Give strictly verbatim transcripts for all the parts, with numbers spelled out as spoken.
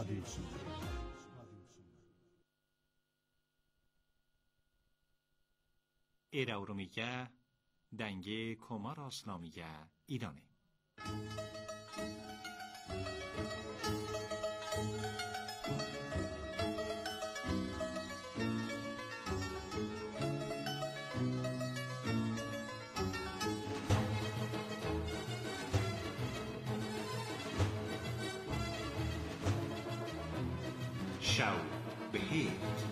رادیو سومه. ایراورومیگه دنگه کمار اسلامیگه ایرانه. شو بهیر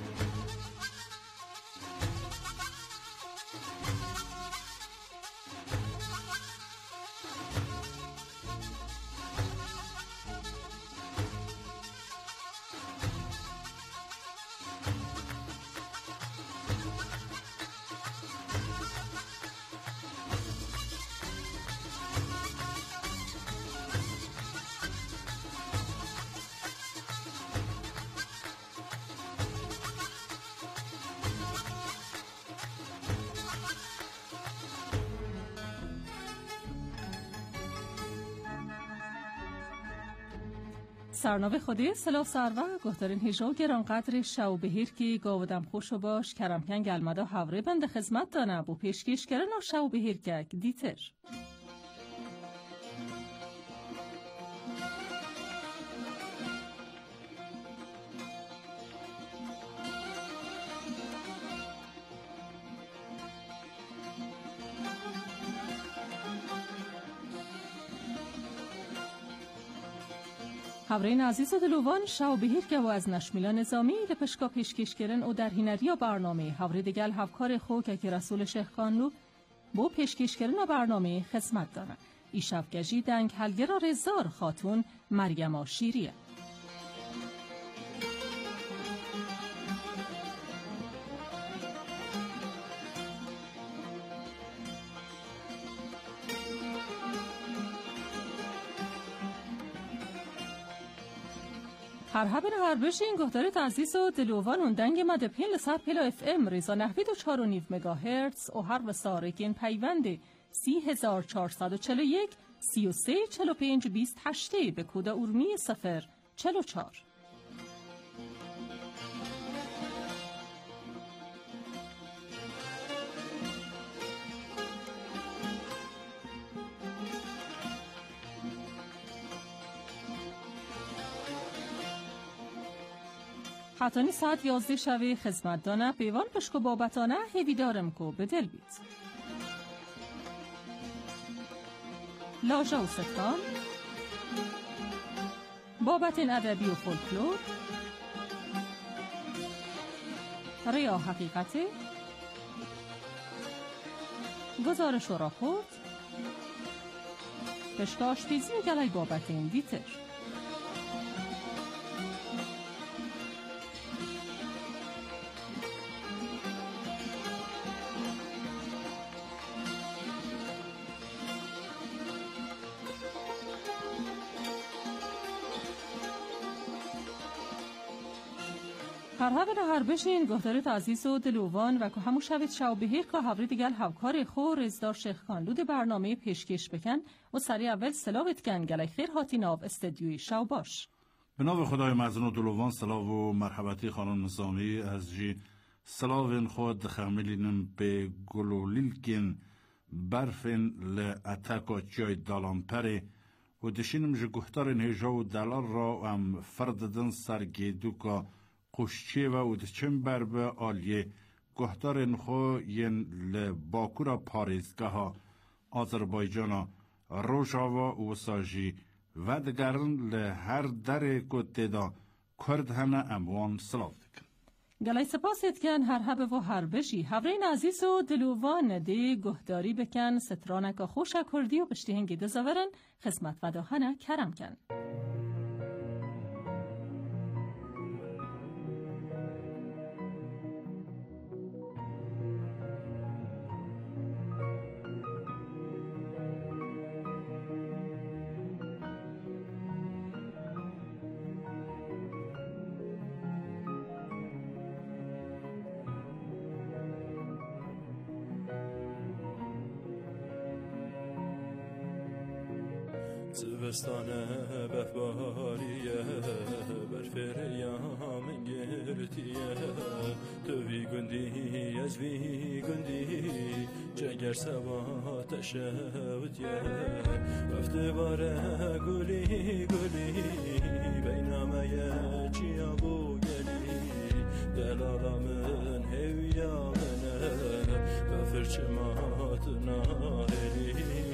سرنوه خودی سلاو سروا گهترین هیجو گرانقدر شو بهیر که گاودم خوشو باش کرمکن گلمدا حوره بند خدمت دانه بو پیشکش کرن و شو بهیر که دیتر حورین عزیز و دلوان شو بهیر که و از نشمیلا نظامی لپشکا پیشکش کرن و در هینریا برنامه حوری دگل هفکار خو که که رسول شیخ کانلو بو پیشکش کرن و برنامه خدمت دارن. ای شفگجی دنگ هلگرا رزار خاتون مریم آشیریه. هر هبن هر بشین گهدارت عزیز و دلوان اون دنگ مده پین لسر پلا اف ام ریزا نحوید و چار و نیو مگاهرتز و هر وسارکین پیونده سی هزار چارصد و چل و یک سی و سه چل و پنج بیست هشته به کود ارمی سفر چل و چار. حتانی ساعت یازده شوی خدمت دانه پیوان پشکو بابتانه هیوی دارم کو به دل بید. لاجا و ستان بابتین ادبی و فولکلور ریا حقیقتی گزارش و راپورت پشکاش تیزی و گلای بابتین دیتر. هر هفته هر بشین گفتارت عزیز و دلوان و که همون شوید شو بهیر که هفته دیگر هفکار خور رزدار شیخ کانلود برنامه پیشکش بکن و سریع اول سلاوت کن گلی خیر هاتی ناو استدیوی شو باش. به نام خدای مزن و دلوان سلاو و مرحبتی خانم نظامی از جی سلاوین خود خمیلینم به گلولیلکین برفین لعتاکا جای دالان پره و دشینم جه گفتار هجا و دلال را هم فرددن سرگیدو که قشچه و ودچن بربه آلیه گهدار نخو ین لباکورا پاریزگاه ها آذربایجان روژاوا و ساجی و دگرن لهر در کده دا کرد هنه اموان سلاو دکن. گلای سپاسید کن هر هبه و هر بشی هورین عزیز و دلوان دی گهداری بکن سترانک خوش کردی و بشتی هنگی دزاورن خدمت و داهنه کرم کن. زمستان بهباریه برف سبات شوت يا افتبار قولي قولي بينما يجي أبو قلي دلال من هويا منا بفرش ماتنا هلي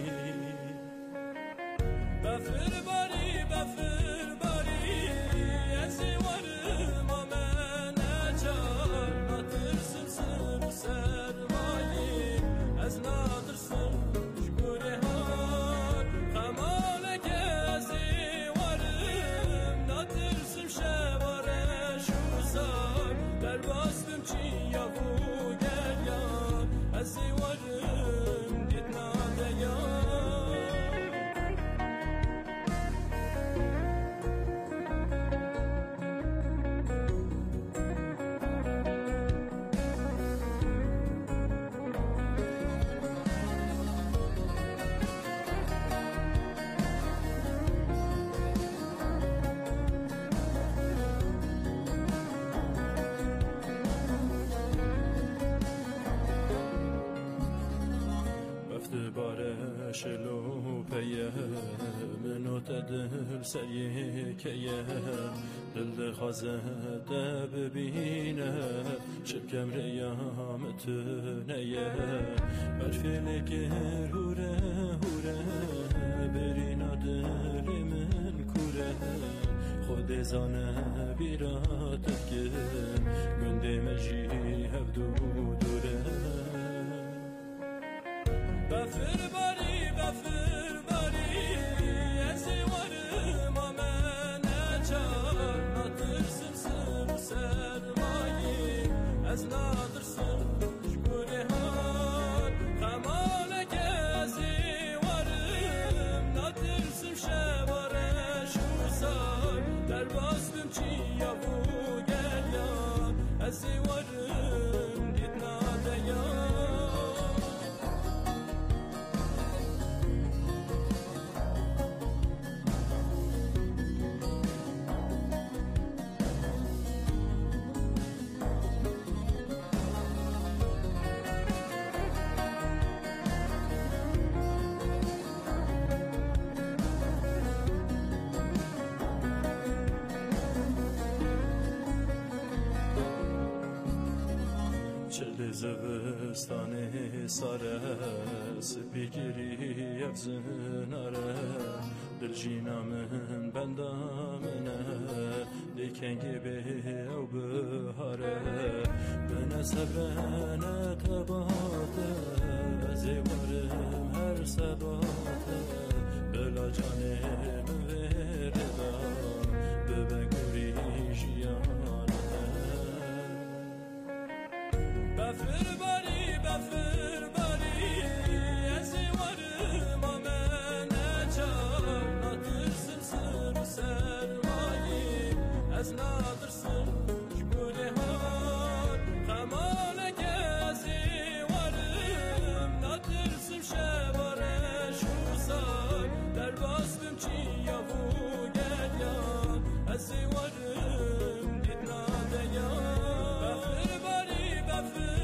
بفر باري بفر باري يزي ورم من أجار نترسم سر سر مالي از نترسم شكوري هار خمالك يزي ورم نترسم شوار شوزار در باستم چي يفو گريان ازي ورم ديتنا ديان شلو پیه منو تدل سریه کیه دل خازه ده ببینه شکم ریامت نیه برفیل گر هوره هوره برینا دل من کوره خود زانه بیراتت که گنده مجی هفدو دوره بفر باری بفر باری ازی ورم آمن اچار نترسم سر سرمایی از نترسم شکوری هار خمالک ازی ورم نترسم شوارش وزار در باستم چی ابو گریان ازی ورم دیدنا دیان زوستانه ساره سپیگیری افزناره دل جینا من بندامنه دیکنگی به او بهاره بنا صبرانه تباته ازیوارم هر سباته بلا جانم وردا ببگوری جیانه بفر باری بفر باری ازی ورم آمن اچار نترسم سر سرمایی از نترسم شکوری هار خمالک ازی ورم نترسم شوارش وزار در باستم چی ابو گریان ازی ورم دیدنا دیان بفر باری بفر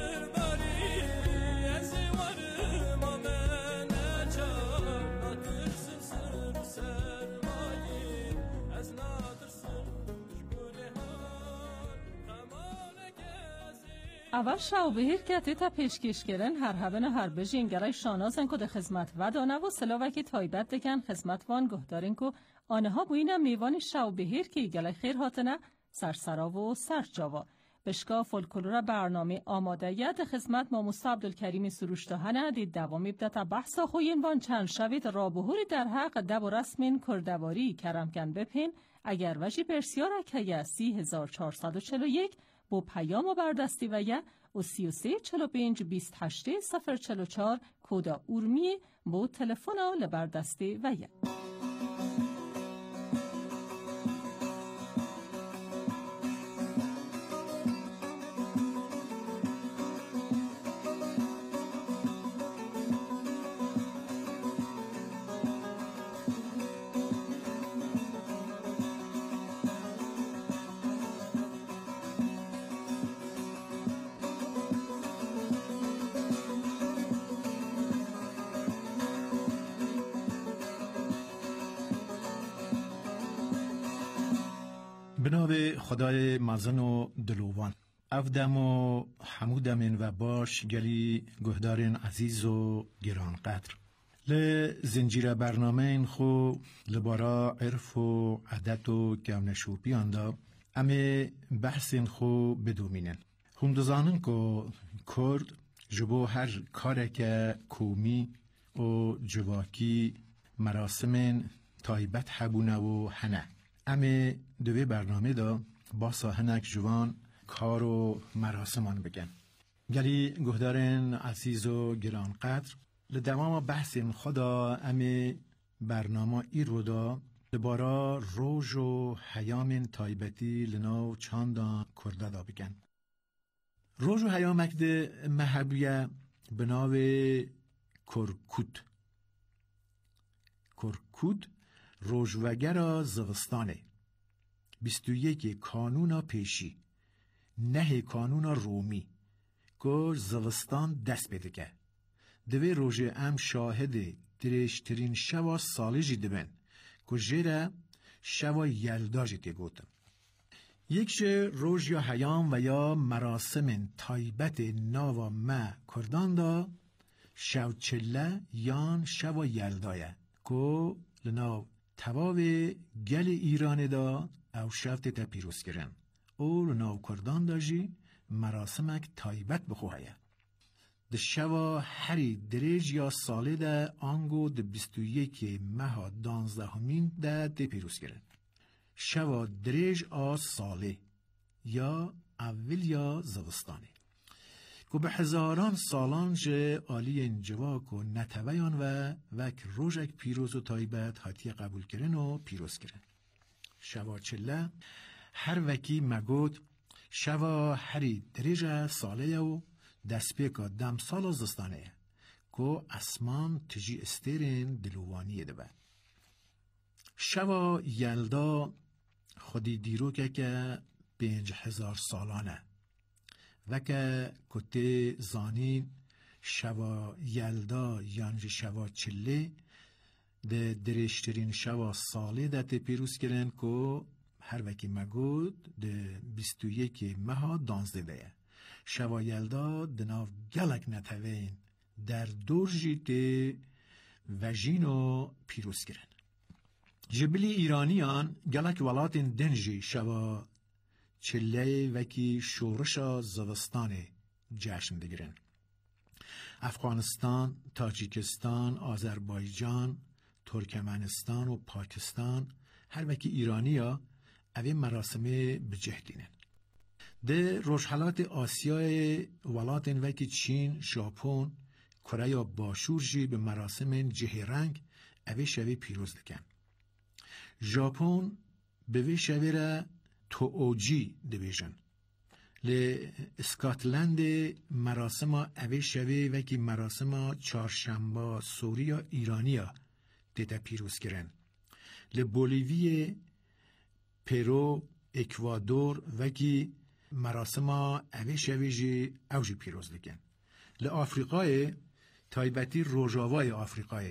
اول شاو بهیر که تا پیشکش کردن هر هبن هر بجین گرای شانازن که ده خدمت و دانه و سلاوکی تایبت دکن خدمت وان گهدارین که آنه ها بوینه میوان شاو بهیر که گلای خیر هاتنه سرسرا و سرجاوا بشکا فولکلور برنامه آماده ید خدمت ما موسی عبدالکریم سروشتهانه دید دوامی بدتا بحثا خوین وان چند شوید رابهوری در حق دب و رسمین کردواری کرمکن بپین اگر وجی پرسیار که سی هزار چهارصد و چهل و یک با پیام و بردستی و یه و سی و سه چهل و پنج بیست و هشت صفر چهل و چهار کودا اورمی با تلفن لبردستی و یه بنابه خدای مزن و دلوان افدم و حمودمین و باش گلی گهدارین عزیز و گران قدر ل زنجیره برنامه این خو لبارا عرف و عدت و گونشوپی اندا امه بحث این خو بدومینن خوندزانن که کرد جبو هر کاره که کومی و جواکی مراسم تایبت حبونه و هنه امه دوی برنامه دا با ساهنک جوان کار و مراسمان بگن گلی گهدارن عزیز و گران قدر لدوام بحث خدا امه برنامه ای رو دا لبارا روژ و حیام تایبتی لناو چاندان کرده دا بگن روژ و حیام اکد محبیه بناو کرکود کرکود روژوگر زغستانه بیست و یک کانون پیشی نه کانون رومی که زغستان دست بدگه دوی روژه ام شاهد درشترین شوا سالجی دبن که جره شوا یلداجی تگوتم یک شه روژ یا حیام و یا مراسم تایبت ناوا ما کردان دا شو چله یان شوا یلدایه که لناو تواو گل ایران دا او شفت تا پیروز کرن او لناو کردان دا جی مراسمک تایبت بخوهیه ده شوا هری دریج یا ساله ده آنگو ده بیست و یک ماه دانزده همین ده ده پیروز کرن شوا دریج آ ساله یا اول یا زغستانه که به هزاران سالان جه آلی انجواک و نتویان و وک روژک پیروز و تایبت حتی قبول کرن و پیروز کرن شوا چله هر وکی مگود شوا هری دریج ساله و دست پیکا دم سال زستانه که اسمان تجی استیرین دلوانیه ده با شوا یلدا خودی دیرو که که پنج هزار سالانه و که کته زانین شوا یلدا یانج شوا چله ده درشترین شوا ساله ده ته پیروز کرن که هر وکی مگود ده بیست و یک ماه دانزده ده شوا یلدا دناف گلک نتوین در دورجی ته وجینو پیروز کرن جبلی ایرانیان گلک ولاتین دنجی شوا چله وکی شورشا زوستانه جشن دگیرن افغانستان، تاجیکستان، آذربایجان، ترکمنستان و پاکستان هر وکی ایرانیا اوی مراسمه بجهدینن ده روشحالات آسیای ولاتین وکی چین، ژاپن، کره یا باشور جی به مراسم جهرنگ اوی شوی پیروز دکن ژاپن به وی شوی را تو اوجی دیویژن ل اسکاتلند مراسم اوی شوی وکی مراسم چهارشنبه سوریا ایرانیا دیتا پیروز کرن ل بولیوی پرو اکوادور وکی مراسم اوی شوی جی اوجی پیروز دکن ل آفریقای تایبتی روژاوای آفریقای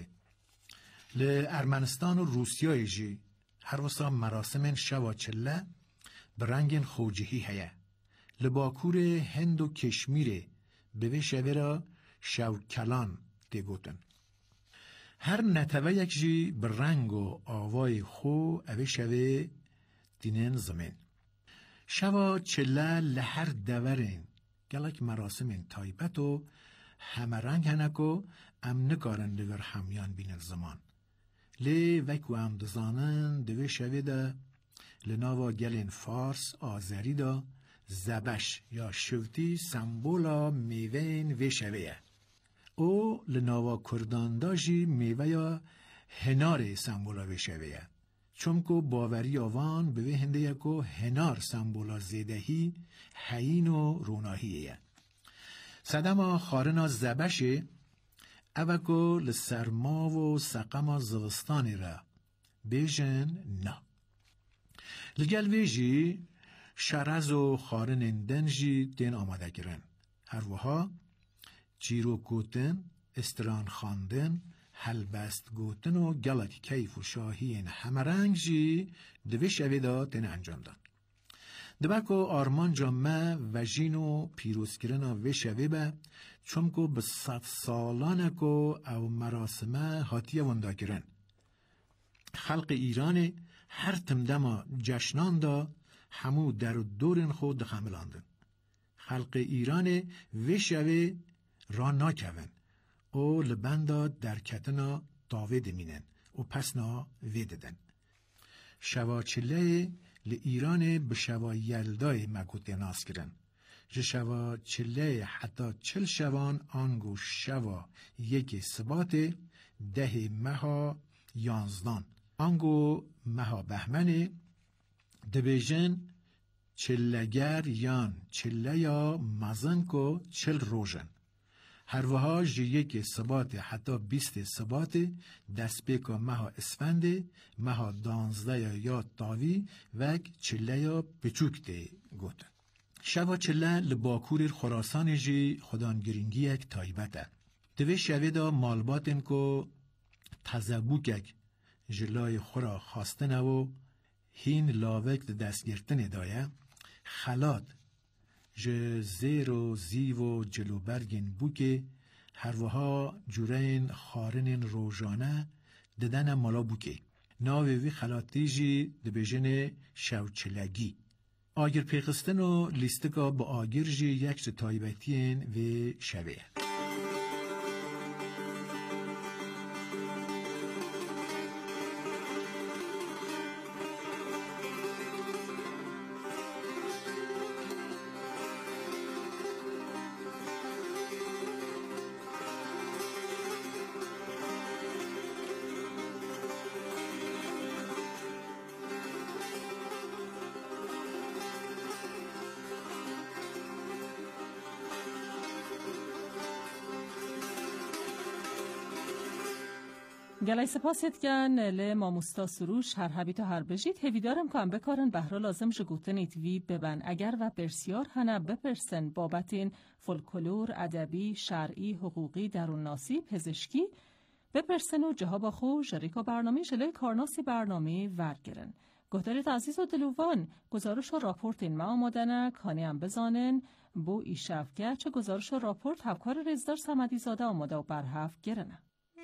ل ارمنستان و روسیای جی هر وسا مراسم شوا چله برنگین خوجهی هیا لباکور هند و کشمیره به شوه را شوکلان دیگوتن هر نتوه یک جی برنگ و آوای خو اوه شوه دینن زمین شوا چله لحر دورین گلک مراسم تایبت و همه رنگ هنکو ام نکارن لور همیان بین زمان لی وکو ام دزانن دوه شوه ده لناوا گلین فارس آذری دا زبش یا شوتی سمبولا میوین و شویه او لناوا کردان دا جی میوه یا هنار سمبولا و شویه چونکو باوری آوان به هنده یکو هنار سمبولا زیدهی حین و روناهیه صدما خارنا زبشه اوکو لسرما و سقما زغستانی را بیجن نه لگل ویجی شرز و خارن دنجی دین آماده گرن هر وها جیرو گوتن استران خاندن هلبست گوتن و گلک کیف و شاهین همه رنگ جی دوی شوی دا دین انجام دن دبکو آرمان جامعه و جینو پیروز کرنا و شوه به چونکو به صد سالانکو او مراسمه هاتیه وندا کرن. خلق ایران هر تمدما جشنان دا همو در دورن خود دخملاندن. خلق ایران و شوه را ناکون او لبندا در کتنا داوه دمینن و پسنا ویددن. شوا چله ل ایران به شوا یلدای مگود ناس کرن. ج شوا چله حتی چل شوان آنگو شوا یکی سبات ده مها یانزدان. آنگو مها بهمنه دبیجن چلگر یان چله یا مزن کو چل روژن. هر وها جی یک سبات حتی بیست سبات دست بیکا مها اسفنده مها دانزده یا تاوی و چله یا پچوک ده گوتن. شوا چله لباکور خراسان جی خودان گرینگی یک تایبته. دوی شوه دا مالباتن کو تزبوکک جلای خورا خواستنه و هین لاوک دست گرتن دایه خلات ج زیر و زیو و جلو برگین بوکه هر وها جورین خارن روزانه ددن مالا بوکه ناوی وی خلاتی جی دبیجن شوچلگی آگر پیخستن و لیستگا با آگر جی یک تایبتین و شوه. گلای سپاست گن ل ماموستا سروش هر حبیت و هر بجید هویدارم که هم بکارن بهرا لازم جگوتنیت وی ببن اگر و برسیار هنه بپرسن بابتین فولکلور، ادبی، شرعی، حقوقی، درونناسی، پزشکی بپرسن و جهاب خو جریکا برنامه جلوی کارناسی برنامه ورگرن. گهدارت عزیز و دلوان گزارش و راپورت این ما آمادنه کانی هم بزانن بو ایشفگه چه گزارش و راپورت هفکار رزدار سمدی زاده آماده و برهف گرنه.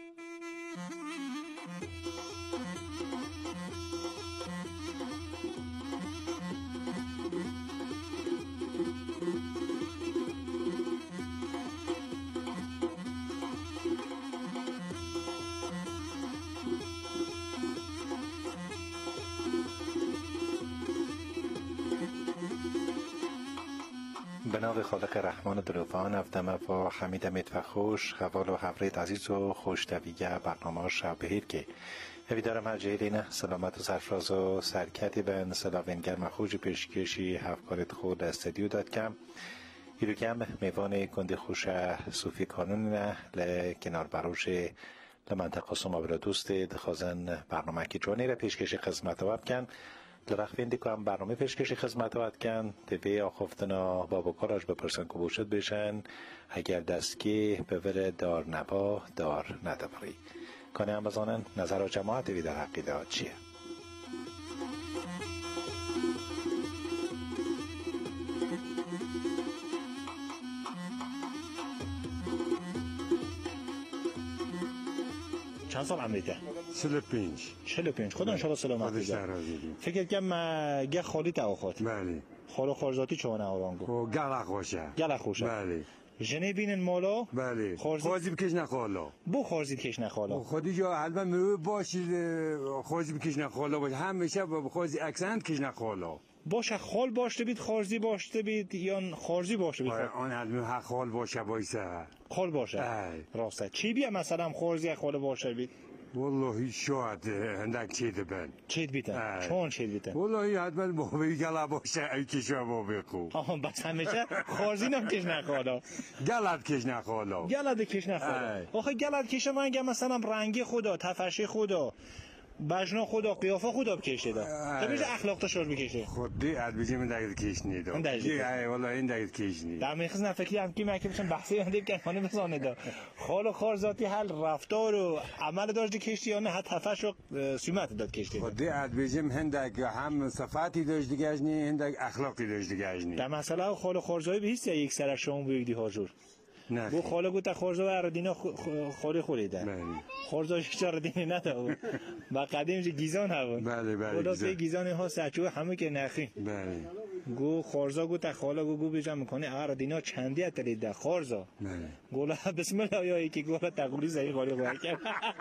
به نام خالق رحمان دلوان افتمه با حمید متفخوش خوال و حفرید عزیز و خوشتویگه برنامه شب بهیر که هویدارم هر جهیلینه سلامت و سرفراز و سرکتی بن سلاوینگر مخوش پیشکشی هفکارت خود استدیو داد کم ایرو کم میوان گنده خوش صوفی کانون نه لکنار بروش لمنطقه سمابرا دوست دخوازن برنامه که جوانی را پیشکشی خدمت واب کن لرخوینده که هم برنامه پیشکشی خدمت واب کن دوی آخفتنا بابا کاراش بپرسن که بوشد بشن اگر دستگی به ور دار نبا دار ندبری کانه هم بزانن نظر و جماعت دوی در حقیده ها چیه؟ چند سال عمریته؟ چهل و پنج. چهل و پنج. خدا انشالله سلامت بیده. فکر کنم گه خالی تا خود. بله. خاله خارجاتی چونه اورانگو. خو گله خوشه. گله خوشه. بله. جنی بینن مالا؟ بله. خارجی بکش نخالا. بو خارجی بکش نخالا. خودی جا حتما مرو باشید خارجی بکش نخالا باشه. همیشه با خارجی اکسنت کش نخالا. باشه خال باشه بید خارجی باشه بید یا خارجی باشه بید. آن حتما حق خال باشه بایسه. خال باشه. راسته. چی بیا مثلا خارجی خال باشه بید؟ والله شاید هندک چیده بن. چید بیتن؟ چون چید بیتن؟ والله حتما موبی گله باشه ای کشو موبی خوب. آها بس همیشه خارجی نم کش نخالا. گلت کش نخالا. گلت کش نخالا. آخه گلت کش من گم مثلا رنگی خدا، تفشی خدا. بجنا خدا قیافه خدا بکشه دا تا بیش اخلاق تشور بکشه خودی اد بجی من دقیق کیش نیدم من دقیق ای والله این دقیق کیش نید در میخز نفکی هم کی مکه بشن بحثی هم دیب کنه بزانه دا خال و خار ذاتی حل رفتار و عمل داشت کشتی یا نه حتی تفش و سیمت داد کشتی خودی اد بجی هندک هم صفاتی داشت دیگه اجنی هندک اخلاقی داشت دیگه اجنی در مسئله خال و خارزایی به هیچ یک سر شما بگیدی حاضر نه بو خاله گوت خارزا و اردینا خالی خوریده بله خارزاش چرا دینی نده با قدیم گیزان هون بله بله خدا سه گیزان ها سچو همه که نخی بله گو خارزا گوت خاله گو گو بیجا میکنه اردینا چندی اتلیده خارزا بله گولا بسم الله یا یکی گولا تقولی زایی خالی باید کرد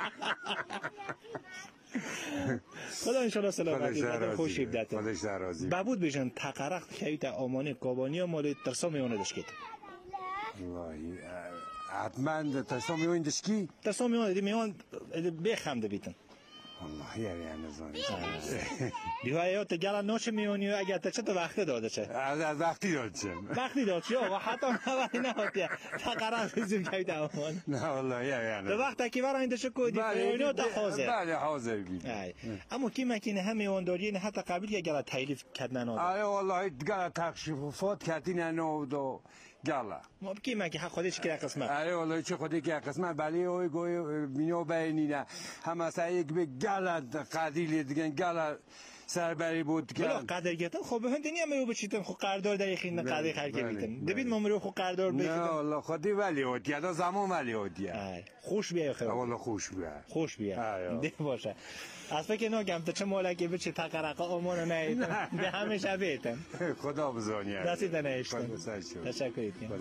خدا انشالله سلامتی بده خوش ایبدته خودش در راضی ببود بیشن تقرق کهیت آمانی قابانی و مالی ترسا میونه دشکید والله حتما ترسا میون دشکی ترسا میونه دی میون بخمده بیتن والله یاری انزانی دیو حیات گل نوچ میونی و اگر چه تو وقت داده چه از وقتی داد چه وقتی داد چه و حتی نوری نهاتی تقرق بزیم کهیت آمان نه والله یاری انزانی تو وقت که برای این دشه کودی میونی تا حاضر بله حاضر بید اما کی مکینه هم میونداری نه حتی قبل که گل تایلیف کردن آده آره والله گل تکشیفات کردین انو دو گله ما کی مکی حق خودش که قسمت آره والله چه خودی که قسمت بله اوی گوی بینو بینینه هم مثلا یک به گله قدیلی دیگه گله سربری بود که بلا قدر گرفتن خب هند نیا میو بچیتن خو قرارداد در یخین قدر خرج بیتن دبید ما مرو خو قرارداد بیتن نه والله خودی ولی اودیا دا زمان ولی اودیا خوش بیا خیر والله خوش بیا خوش بیا ده باشه از فکر نگم تا چه مالکی بچه تقرقه آمانو نیتن به همیشه بیتن خدا بزانیه دستی دنیشتن تشکر کنم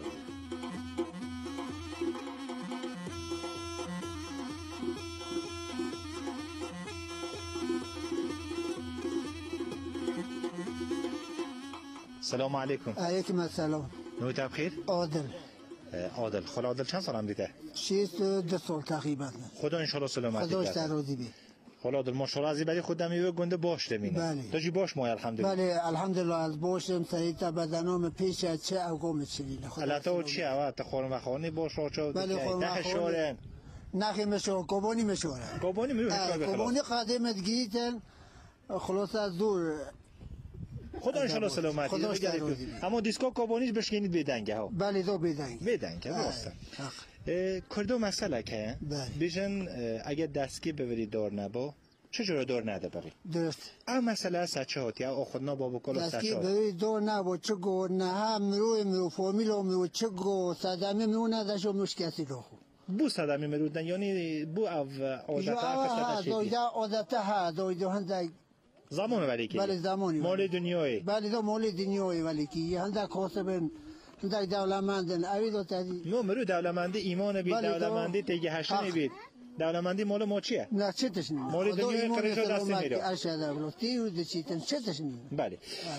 السلام علیکم. علیکم السلام. نویت بخیر؟ عادل. عادل. خاله عادل چند سال هم دیده؟ شیست دو سال تقریبا. خدا انشالله سلامتی خداش درازی بی. خاله عادل ماشاءالله از بری خودم میوه گنده باش دمینه. بله. داشتی باش مای الحمدلله. بله الحمدلله از باشم سریعتا بدنام پیش چه اوگام چلینه. البته او چی اوه تا خورم و خانه باش راچا بله خورم و خانه. نخی مشور کبانی مشوره. کبانی میوه کبانی قدیمت گیتن خلاص از دور. خدا انشالله سلامتی بگردید اما دیسکو کابونیش بشکنید بدنگه ها بله دو بدنگ بدنگه واسه کردو مسئله که بیشن اگه دستگی ببرید دار نبا چجورا دار نده بری درست اما مسئله سچه هاتی او خودنا بابا کلا سچه دستگی ببرید دار نبا چگو نه هم مروی مرو فامیل مرو چگو صدمی مرو نداشت و مشکسی رو خو بو صدمی مرودن یعنی بو او عادت ها دویده عادت ها دویده هنده زمان ولی که بله زمانی مال دنیایی بله دو مال دنیایی ولی که هنده کاسبن هنده دولمندن اوی دو تدی نو مرو دولمندی ایمان بید دولمندی تیگه هشتنی بید دولمندی مال ما چیه؟ نه چه تشنیم مال دنیای قرشو دستی میره ارشده بلو تیو ده چیتن چه تشنیم بله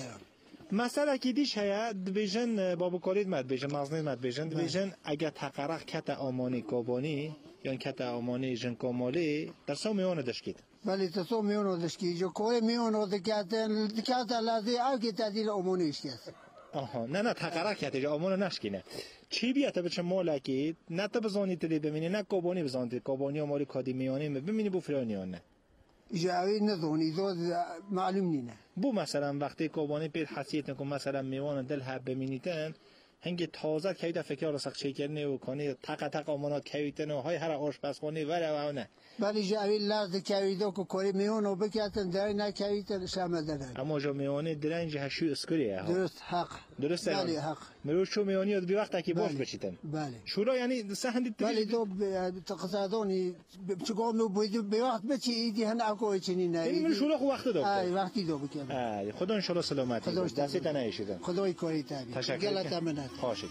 مسئله که دیش هیا دبیجن بابو کالید مد بیجن مزنید مد بیجن دبیجن اگه تقرق کت آمانی کابانی یا کت آمانی جن کامالی در سو میونه دشکید بله تصو میونه دشکی جو کوی میونه دکاتن دکات لازم اگه تدیل آمونیش کس آها نه نه تقرق کت جو آمونو نشکینه چی بیات بچه مالکی نه تا بزانی تلی ببینی نه کابانی بزانی کابانی و مالی کادی میانی ببینی بو فرانیانه جاوی نزونی زود معلوم نینه بو مثلا وقتی کابانی پیر حسیت نکن مثلا میوان دل هب ببینیتن هنگ تازه که ایده فکر رسخ چه کردنه و کنی تق تق آمانات کویتن و های هر آشپزخانه وره و نه ولی جاوی لازم کویدو که کاری میونو بکاتن داری نکویتن شامل دارن اما جو میونه درنج هشو اسکریه درست حق درست بله حق مرو شو میونی بی وقت که باش بچیتن بله شورا یعنی سهندی بله دو تقصدونی چگام نو بودی به وقت بچی ایدی هن اکو چنی نه این من شورا خو وقت داد ای وقتی دو بکن ای خدا ان شاء الله سلامتی دستی تنایشیدن خدای کاری تابی تشکر منت خواهش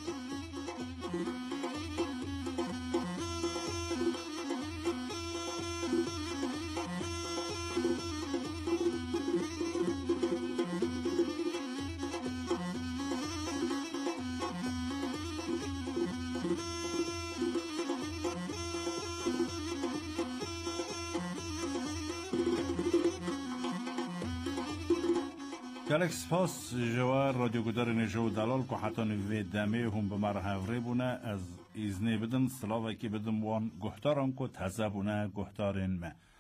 گلک سپاس جوار رادیو گدار نجو دلال که حتی نوی دمه هم به مرحوره بونه از ایزنه بدن سلاوه که بدن وان گهتاران که تزه بونه گهتارین ما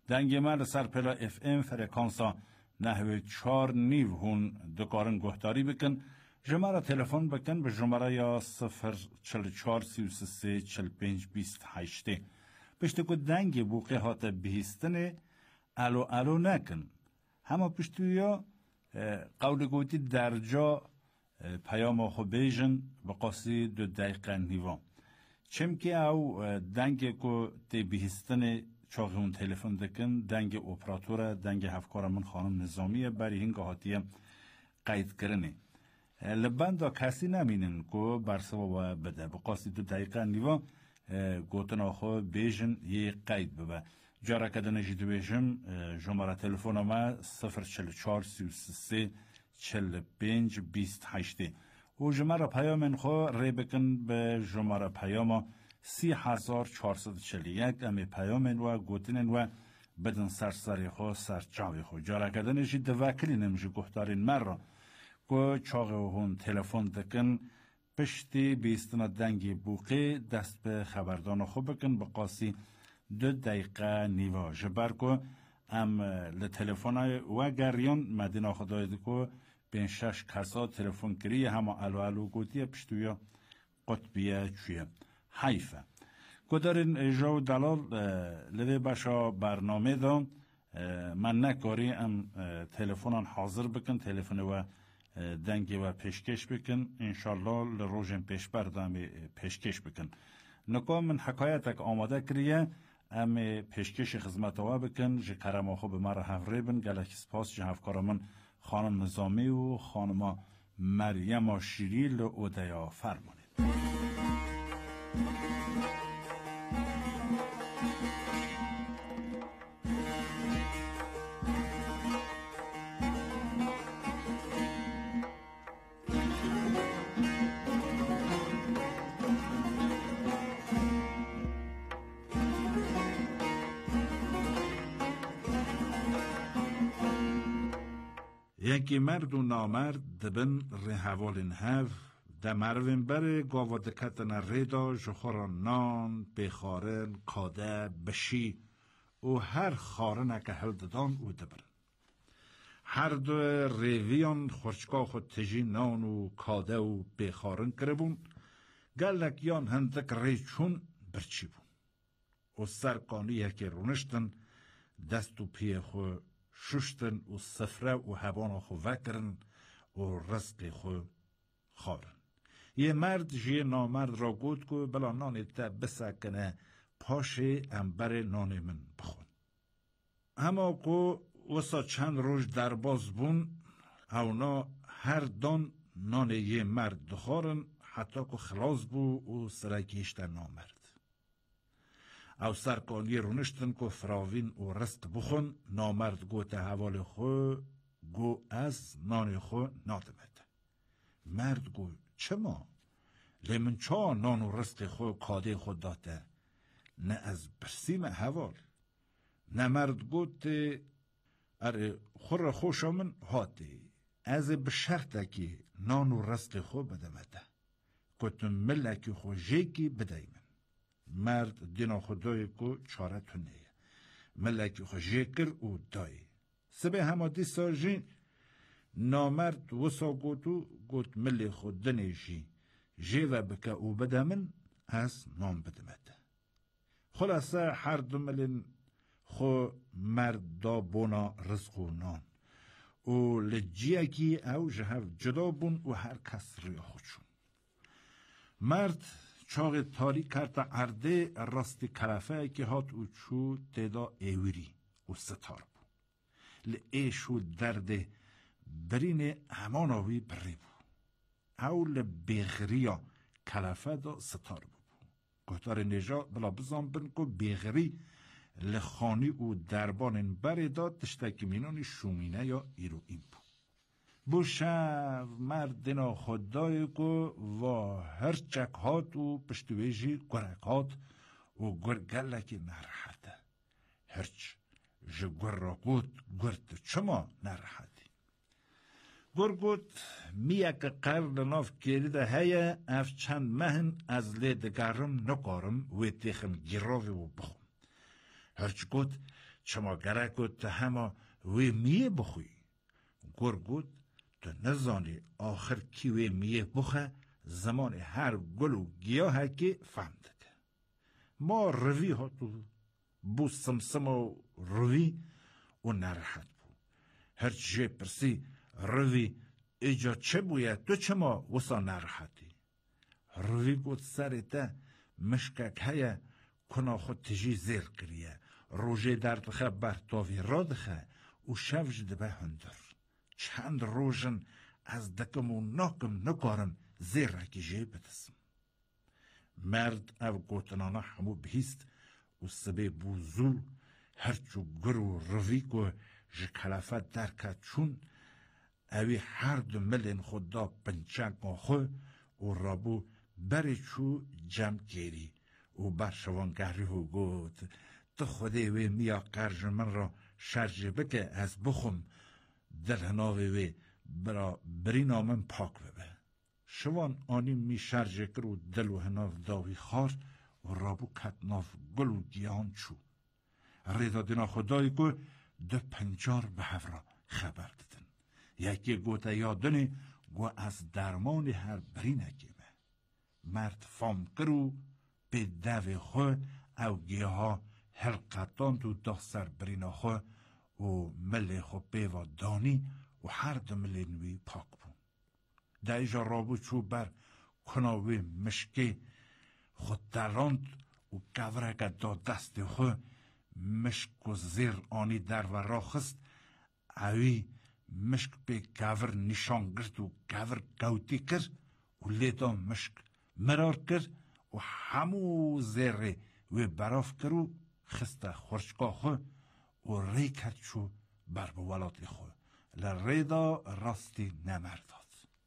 دنگ من سر پلا اف ام فرکانسا نحوه چار نیو هون دکارن گهداری بکن. جمعه تلفن بکن به جمعه یا صفر چل چار سی و سه چل پنج بیست هشته. پشت که دنگ بوقه هات بهستنه الو الو نکن. همه پشتو یا قول گوتی درجا پیام خو بیجن بقاسی دو دقیقه نیوان. چم که او دنگ که تی بهستنه چاقی اون تلفن دکن دنگ اپراتور دنگ هفکار من خانم نظامیه برای هنگه هاتیه قید کرنه. لبندا کسی نمینن که برسوا بده بقاسی دو دقیقه نیوان گوتن آخو بیجن یه قید ببه. جارا کدن جیدو بیجم جمعه تلفن ما صفر چل چار سی و سه چل پنج بیست هشته و جمعه پیامن خو ری بکن به جمعه پیام سی هزار چهارصد و چل یک امی پیامن و گوتنن و بدن سرسری خو سرچاوی خو جارا کدن جیدو وکلی نمجی گفتارین مر که چاقه هون تلفن دکن پشتی بیستنا دنگی بوقی دست به خبردان خو بکن بقاسی دو دقیقه نیوا جبر که ام لتلفن و گریان مدینا خدای که بین شش کسا تلفن کریه همه الو الو گوتیه پشتویا قطبیه چویه حیفه کدارین جو دلال لده باشا برنامه دا من نکاری ام تلفنان حاضر بکن تلفن و دنگی و پیشکش بکن انشالله لروژن پیش بردامی پیشکش بکن نکا من حکایتک آماده کریه ام پیشکش خدمت ها بکن جه کرم خو به مرا هفره بن گلک سپاس جه هفکار من خانم نظامی و خانم مریم شیریل و دیا فرمانید. یکی مرد و نامرد دبن رهوالین هف ده مروین بره گاوادکتن ریدا جخوران نان بخارن کاده بشی و هر خارن که هل ددان او دبرن هر دو ریویان خورچگاه خود تجی نان و کاده و بخارن کربون گلک یان هندک ریچون برچی بون و سرکانی یکی رونشتن دست و پی خود ششتن و سفره و هبان خو وکرن و رزق خو خارن یه مرد جه نامرد را گود که بلا نان تا بسکنه پاش انبر نان من بخون اما که وسا چند روز در باز بون اونا هر دان نان یه مرد دخارن حتی که خلاص بو و سرکیشتن نامرد او سرکانی رونشتن که فراوین و رست بخون نامرد گو تا حوال خو گو از نان خو نادمد مرد گو چه ما؟ لیمن چا نان و رست خو کاده خود داته نه از برسیم حوال نه مرد گو تا اره خور خوش من هاته از بشرطه که نان و رست خو بدمده کتن ملکی خو جیکی بدهیم مرد دینا خدای کو چاره تونه ملکی خو جیکر او دای سبه همه دی ساجین نامرد وسا گوتو گوت ملی خود دنیجی جیوه بکه او بدمن از نام بدمده خلاصه هر دو ملین خو مرد دا بونا رزق و نان و لجیه کی او جهف جدا بون و هر کس روی خودشون مرد چاق تاری کرده عرده راستی کلفه که هات او چو تدا ایوری و ستار بو لعیش و درده برین هماناوی بری بو او لبیغریا کلفه دا ستار بو گهتار نجا بلا بزان بن که بیغری لخانی و دربان بری دا تشتکی مینان شومینه یا ایرو این بو بو شو مردنا خدای کو و هر چک هات و پشتویجی گرک هات و گرگلکی نرحته هرچ جه گر را گود گرد چما نرحتی گر گود میک قرن ناف کلیده هیا اف چند مهن از لید گرم نکارم و تیخم گیراوی و بخون هرچ گود چما گرکت تا هما وی میه بخوی. گر گود تو نزانی آخر کی وی میه بخه زمان هر گل و گیاه که فهمده که. ما روی ها تو بو سمسم و روی و نرحت بو. هر چه پرسی روی ایجا چه بوید تو چما وسا نرحتی. روی گود سر تا مشکک هیا کنا خود تجی زیر کریه. روژه درد خه برتاوی راد خه و شفج دبه هندر. چند روژن از دکم و ناکم نکارم زیر رکی جه بدسم. مرد او گوتنانا همو بهیست و سبه بوزو هرچو گر و روی که جکلافت درکت چون اوی هر دو ملین خدا پنچک آخو و رابو بری چو جمع گیری و برشوانگری و گوت تو خوده وی میا قرج من را شرجه بکه از بخم در هناوی وی برا بری نامن پاک ببه. شوان آنی می شرجه کرو دل و هناو داوی خار و رابو کتناف گل و گیان چو. ریدا دینا خدایی که دو پنجار به هفرا خبر دیدن. یکی گوته یادنی گو از درمان هر بری نگیمه. مرد فام کرو به دو خو او گیه ها هلقتان تو دا سر برینا خو و ملی خو بیوا دانی و هر دو ملی نوی پاک بون. دا ایجا رابو چو بر کناوی مشکی خود دراند و گورگا دا دست خو مشک و زیر آنی در و راخست اوی مشک به گور نشان گرد و گور گوتی کرد و لیدا مشک مرار کرد و همو زیر و براف کرد خسته خورشگاه خو و ری کرد چو بر بولاتی خو لریدا راستی نمرداد.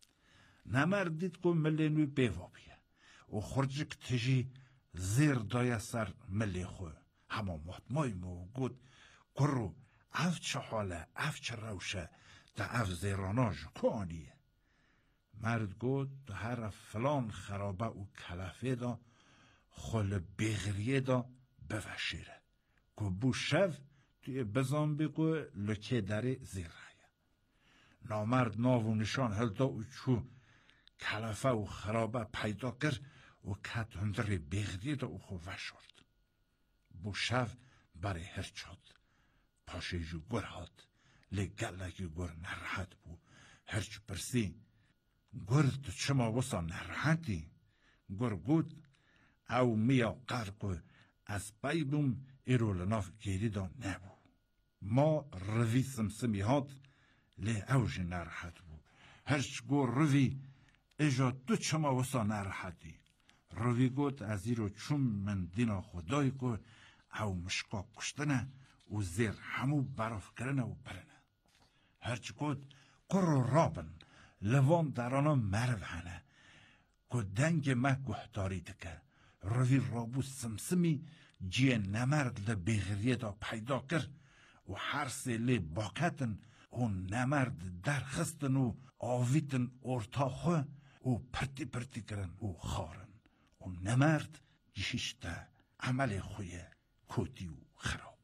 نمردید که ملینوی بیوابیه و خورجک تجی زیر دای سر ملی خو همه محتمای مو گود کرو اف چه حاله اف چه روشه دا اف زیراناج کانیه. مرد گود دا هر فلان خرابه و کلفه دا خل بغریه دا بوشیره که بو شف توی بزان بگو لکه داره زیره. نامرد ناو و نشان هلدا و چو کلفه و خرابه پیدا کرد و کت هندر بغریه دا و خو وشورد. بو شف برای هر چاد پاشه جو گر هاد لگلگی گر نرحت بو. هرچ پرسی گر تو چما وسا نرحتی؟ گر گود او میا قرق از بیبوم ایرو لناف گیری دا نبو. ما روی سمسمی هاد لی اوج نرحت بو. هرچ گر روی ایجا تو چما وسا نرحتی؟ روی گود از ایرو چون من دینا خدای که او مشکا کشتنه و زیر همو براف کرنه و برنه. هرچ گود قرو رابن لوان درانا مرو هنه که دنگ مه گهداری دکه. روی رابو سمسمی جیه نمرد لبغریه دا پیدا کر و هر سیلی باکتن و نمرد درخستن و آویتن ارتا خو و پرتی پرتی کرن و خارن و نمرد جیشته عمل خویه کودی و خراب.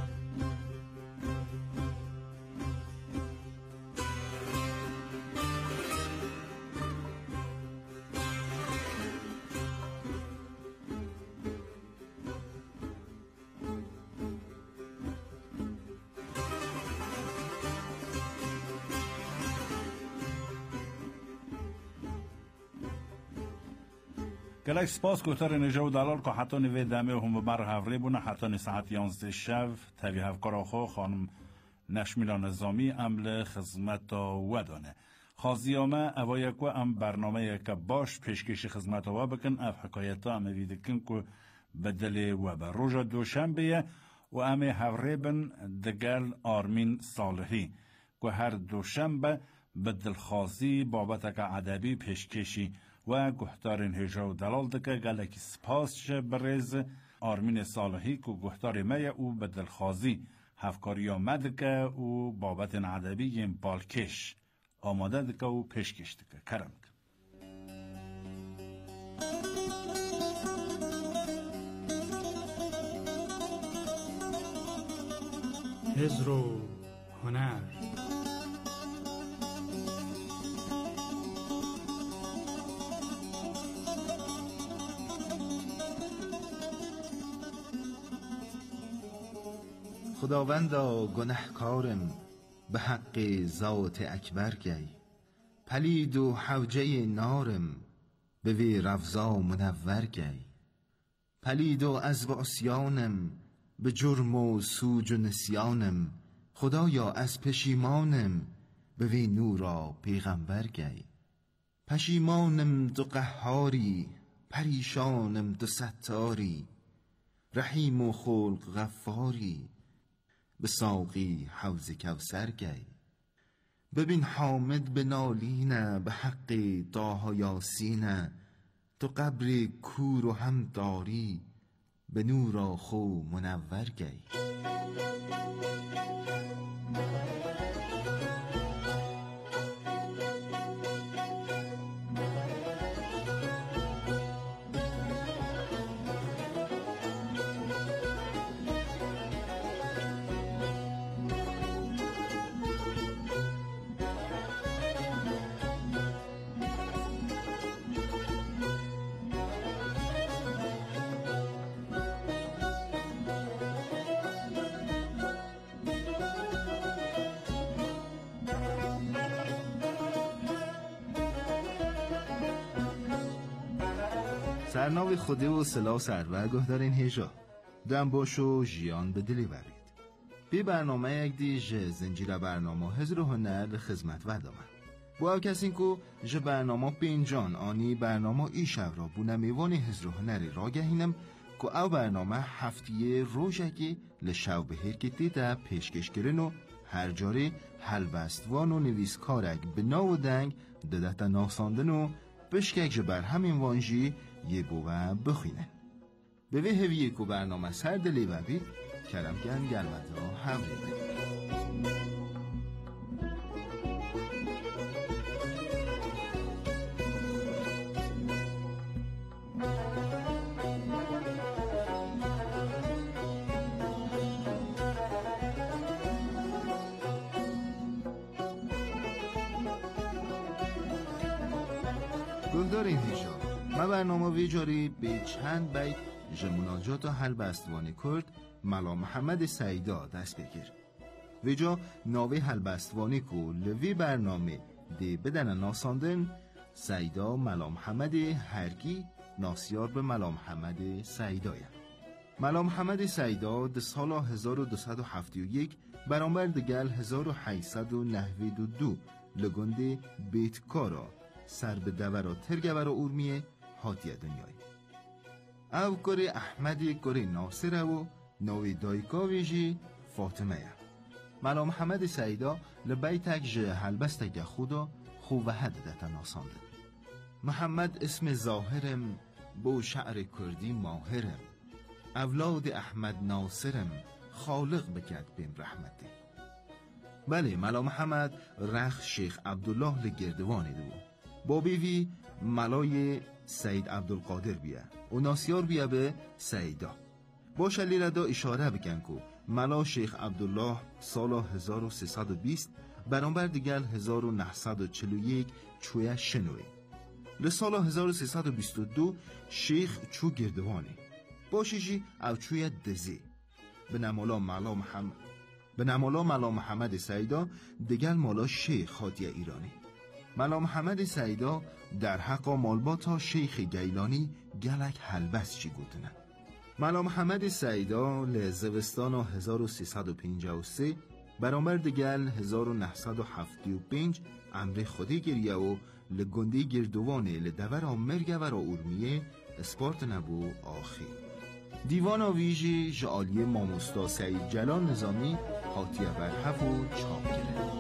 گلک سپاس کوتر نجا و دلال که حتی نوی دمه هم بر هفره بونه حتی نساعت یانزده شب تاوی هفکار خو خانم نشمیلا نظامی عمل خدمت و دانه خازیامه اوایکو ام برنامه که باش پیشکش خدمت و بکن اف حکایتا ام ویدکن که بدل و بر روژا دوشنبه و ام هفره بن دگل آرمین صالحی که هر دوشنبه بدل خازی بابت که عدبی پیشکشی و گهتارین هجا و دلال دکه گلکی سپاس شه برز آرمین صالحی که گهتار میه او بدلخازی هفکاری آمد که او بابت عدبی یم بالکش آماده دکه و پیشکش دکه کرم که هزر و هنر. خداوندا گنهکارم به حق ذات اکبر گی، پلید و حوجه نارم به وی رفضا منور گی، پلید و از عصیانم به جرم و سوج و نسیانم، خدایا از پشیمانم به وی نورا پیغمبر گی، پشیمانم دو قهاری پریشانم دو ستاری، رحیم و خلق غفاری به ساقی حوض کوثر گی، ببین حامد به نالینه به حق طه یاسینه، تو قبر کور و هم داری به نورا خو منور گی. سرناوی خوده و سلا سرور گهدارین هیجا دم باش و جیان به دلی ورید. بی برنامه یک دی جه زنجیره برنامه هزر و هنر خدمت ودامن. با او کسین که جه برنامه پینجان آنی برنامه ای شب را بونه میوانی هزر و هنری را گهینم که او برنامه هفتیه روشکی لشو بهیر که دیده پیشکش کرن و هر جاری حلبستوان و نویسکارک به ناو دنگ دادتا ناساندن و بشکک جه بر همین وانجی یه بوه بخینه. به وی هویه که برنامه سر دلی و بید کرم گن گلمت را حوری بید. گلدار این هیجا ما برنامه ویجاری به چند بیت جمناجات و حلبستوانی کرد ملا محمد سیدا دست بگیر. ویجا ناوی حلبستوانی که لوی برنامه دی بدن ناساندن سیدا ملا محمد هرگی ناسیار به ملا محمد سیدایه. ملا محمد سیدا در سال هزار و دویست و هفتاد و یک برانبر دگل هزار و هشتصد و نود و دو لگنده بیتکارا سر به دورا ترگورا اورمیه هاتیه دنیای. او کاری احمدی کاری ناصره و نوی دایکا ویجی فاطمه یه. ملا محمد سیدا لبیتک جه حلبستک خدا خوبهد دتا ناسانده. محمد اسم ظاهرم بو شعر کردی ماهرم، اولاد احمد ناصرم خالق بکد بیم رحمته. بله ملا محمد رخ شیخ عبدالله لگردوانی دو با بیوی ملای سید عبدالقادر بیه و ناسیار بیه به سیدا. با شلیل دا اشاره بکن که ملا شیخ عبدالله سال هزار و سیصد و بیست برانبر دیگل هزار و نهصد و چهل و یک چویه شنوی. لسال هزار و سیصد و بیست و دو شیخ چو گردوانی باشیجی او چویه دزی به نمالا ملا محمد به نمالا ملا محمد سیدا دیگل مالا شیخ خاطیه ایرانی. ملا محمد سیدا در حق مالباتا شیخ گیلانی گلک حلبس چی گوتنه. ملا محمد سیدا لزوستان هزار و سیصد و پنجاه و سه برانبر دگل هزار و نهصد و هفتاد و پنج امر خودی گریه و لگنده گردوانه لدور آمرگه و را اورمیه اسپارت نبو آخی. دیوان آویژی جعالی ماموستا سعید جلال نظامی حاتیه برحف و چاپ کرد.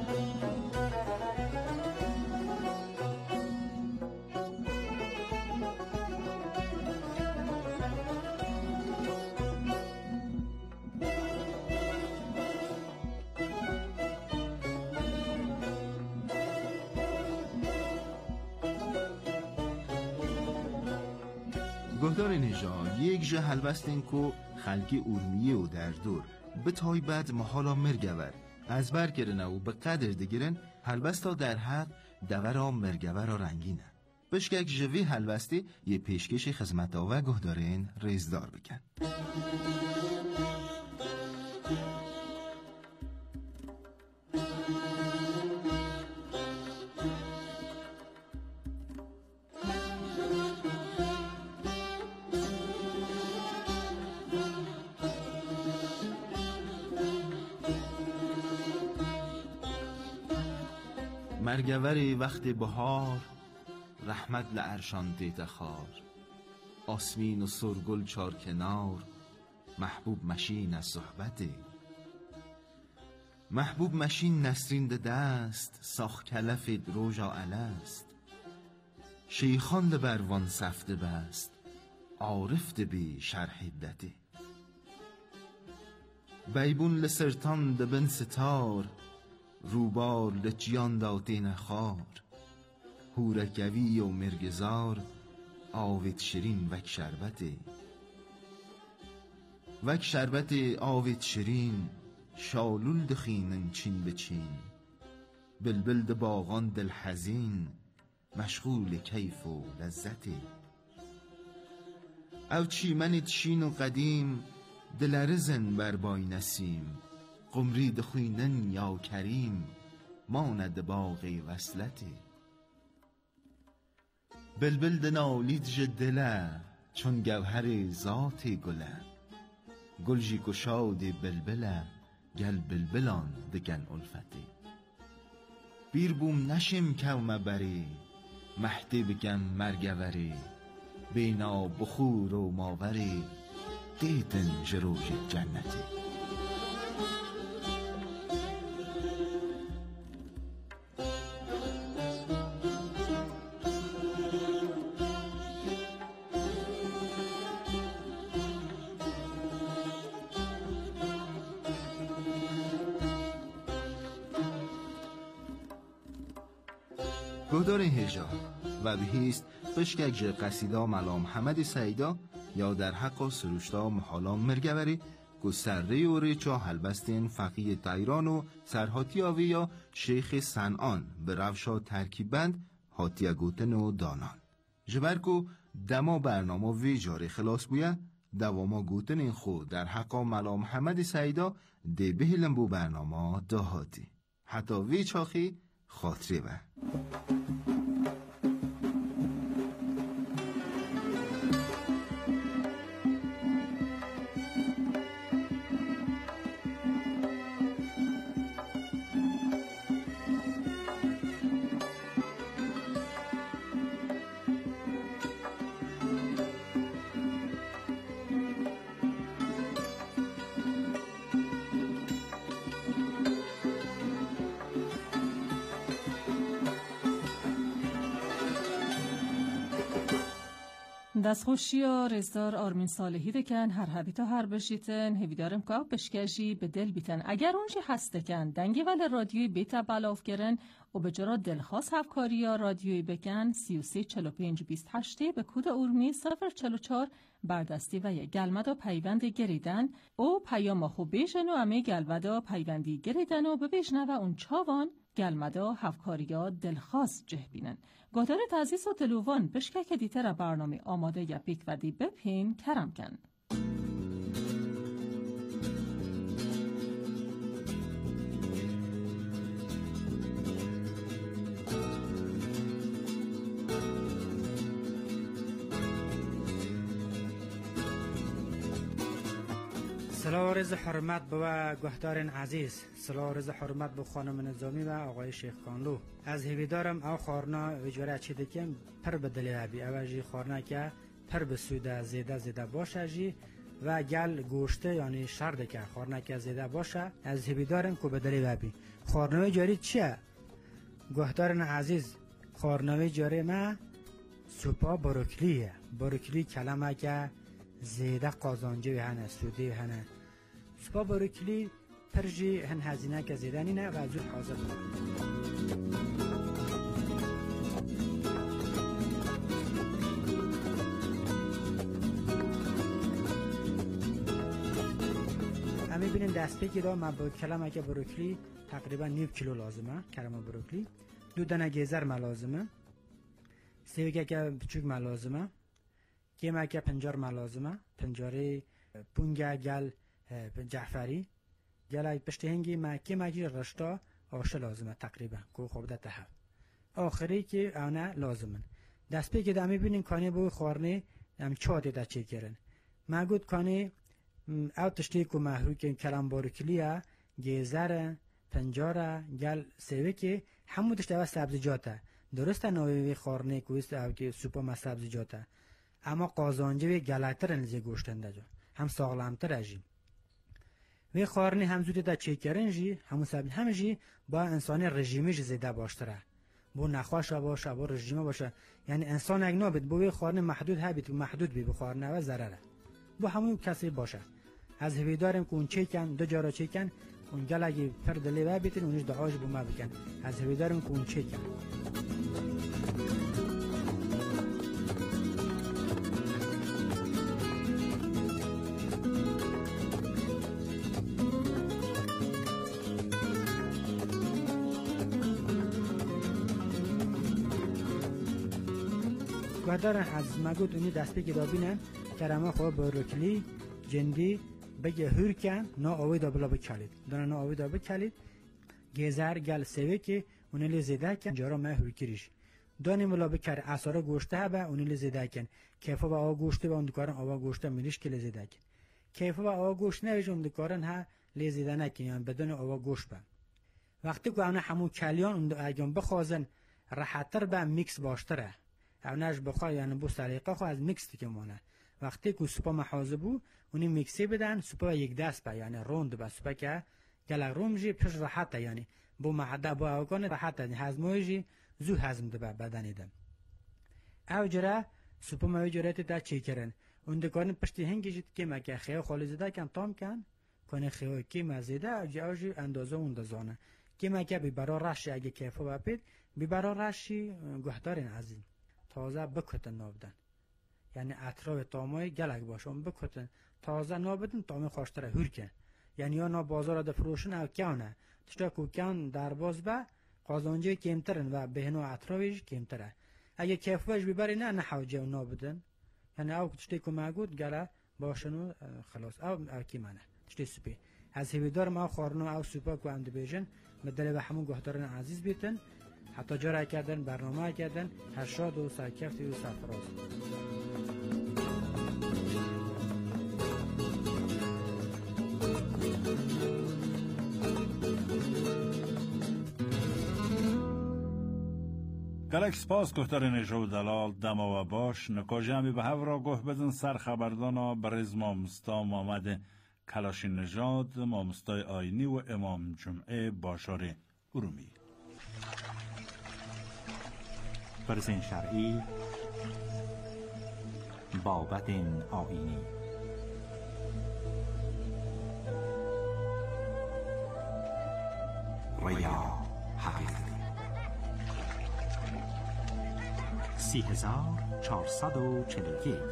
گهدار نژا یک جه حلبستین که خلقی اورمیه و در دور به تایبت محالا مرگور از برگرن و به قدر دگیرن هلبستا در حق دورا مرگور را رنگینه. بشکک جوی هلبستی یه پیشکش خدمت آوه گهدارین ریزدار بکن. مرگوری وقت بهار رحمت لعرشان دیت خار، آسمین و سرگل چار کنار محبوب مشین از صحبتی. محبوب مشین نسرین ده دست ساخ کلف روژا الست، شیخان ده بروان سفته بست عارف ده بی شرحدتی. بیبون لسرطان ده بن ستار روبار لجیان داتین خار، هورکوی و مرگزار آوید شیرین وک شربتی. وک شربت آوید شیرین شالول دخینن چین به چین، بلبل ده باغان دل حزین مشغول کیف و لذتی. او چیمن چین و قدیم دل رزن بر بای نسیم، قمری دخوینن یا کریم ماند باغی وصلتی. بلبل دنالید جدله چون گوهر ذات گله، گلجی گشاد بلبله گل بلبلان دگن الفتی. بیر بوم نشیم کومه بری مهدی بگم مرگوری، بینا بخور و ماوری دیدن جروج جنتی. گهدار هجا و بهیست بشکک جه قصیدا ملا محمد سیدا یا در حق و سروشتا محالا مرگوری گستره و ریچا هلبستین فقیه تایران و سرهاتی آوی یا شیخ سنان به روشا ترکیب بند هاتیا گوتن و دانان. جبرکو دما برنامه وی جاری خلاص بویا دواما گوتن این خود در حق ملا محمد سیدا ده بهلن بو برنامه دهاتی حتی وی چاخی خاطری به. دستخوشی و رزدار آرمین صالحی دکن هر هبی تا هر بشیتن هیویدارم که بشکجی به دل بیتن. اگر اونجی هست دکن دنگی ولی رادیوی بیتا بلاف گرن و به جرا دلخواست هفکاری یا رادیوی بکن سی و سه چلو پنج بیست هشتی به کود ارمی صفر چلو چار بردستی و یک گلمدا پیوند گریدن او پیام خوب بیشن و همه گلمدا پیوندی گریدن و ببیشن و اون چاوان گلمدا هفکاریا دلخواست جه بینن. گادار تعزیز و دلوان بشکه دیتر برنامه آماده یا پیک و دی بپین کرم کن. سلام رز حرمت به گهدارن عزیز، سلام رز حرمت به خانم نظامی و آقای شیخ کانلو. از هیویدارم او خارنا ویجوره چی دکم پر به دلیل بی اوجی خارنا که پر به سوده زیده زیده باشه جی و گل گوشته یعنی شرده که خارنا که زیده باشه از هیویدارم که به دلیل بی خارنوی جاری چیه؟ گهدارن عزیز خارنوی جاری ما سوپا بروکلیه. بروکلی کلمه که زیده قازانجه و هنه سوده و هنه سپا بروکلی پرجی هن هزینه که زیده نینه و زود حاضر امی بینین دست پیکی دا ما با کلمه که بروکلی تقریبا نیم کیلو لازمه کلمه بروکلی. دو دانه گیزر ما لازمه. سیوگه که پچوک ما لازمه. کیما که پنجار ما لازمه. پنجاره پونگه گل جعفری. گلای پشت هنگی ما کیما که رشتا آش لازمه تقریبا کو خوب ده ته. آخری که آنها لازمن. دست پیکی دا امی بینین کانی بوی خورنه ام چاده دا چی کرن. ما گود کانی او تشتی که محروی که کلم بروکلیه گیزره پنجاره گل سیوه که همون تشتی او سبزیجاته درسته نویوی خورنه کویست او که سوپا ما سبزیجاته اما قازانجه وی گلاتر انزی گوشتنده جا هم ساغلامتر اجی وی خورنه هم زوده دا چی کرن جی همون سبزی هم جی با انسان رژیمی جی زیده باشتره بو نخواشه باشه بو رژیمه باشه یعنی انسان اگه نابید بو وی خورنه محدود هبید محدود بی بخورنه و ضرره بو همون کسی باشه از هوی داریم که اون چی کن دو جارا چی کن اون گل اگه پر دلی و بیتین اونش دعاش بو ما بکن از هوی داریم که اون چی کن گردارن از مگود اونی دست بگی دابینن کرما خواه بروکلی جندی بگه هور کن نا آوی دا بلا بکلید دانا نا آوی دا بکلید گیزر گل سوی که اونی لی زیده کن جارا مه هور کریش دانی ملا بکر اثارا گوشته با اونی لی زیده کن کیفا با آوا گوشته با اون دکارن آوا گوشته میلیش که لی زیده کن کیفا با آوا گوشت نویش اون دکارن ها لی زیده نکن یعنی بدون آوا گوشت با وقتی که اونه همون کلیان اون اگم بخوازن راحتر با میکس باشتره اونش بخواه یعنی بو سلیقه خو از میکس که مونه وقتی که سوپا محاضه بو اونی میکسی بدن سوپا یک دست با یعنی روند با سوپا که گل روم جی پش راحته یعنی بو معده بو اوگان راحته هضموی جی زو هضم ده بدن دم او جرا سوپا ما جرات تا چی کرن اون دکارن پشتی هنگی جت که مکه خیو خالص ده کن تام کن کنه خیو کی مزیده جاوجی اندازه اون دزانه که مکه بی برا رش اگه کیفو بپید بی برا رشی گهدارن عزیز تازه بکتن نابدن یعنی اطراف تامای گلک باشم بکتن تازه نابدن تامای خوشتره هور کن یعنی یا نا بازار ده فروشن او کونه تشتا کو کن در باز با قازانجه کمترن و بهنو اطرافش کمتره اگه کیفوش ببری نه نه حوجه و نابدن یعنی او تشتی که مگود گله باشنو خلاص او او کی منه تشتی سپی از هیویدار ما خورنو او سوپا که هم دبیجن مدل به همون گهدارن عزیز بیتن حتی جرعه کردن برنامه کردن هرشاد و سرکفتی و سرفراز گلک سپاس گفتار نجو دلال دما و باش نکاجه همی به هفرا گوه بدن سر خبردانا برز مامستا محمد کلاشین نژاد مامستای آینی و امام جمعه باشار ارومی برزن شرعی بابت آینی ریا حقیقی سی هزار چهارصد و چهل و یک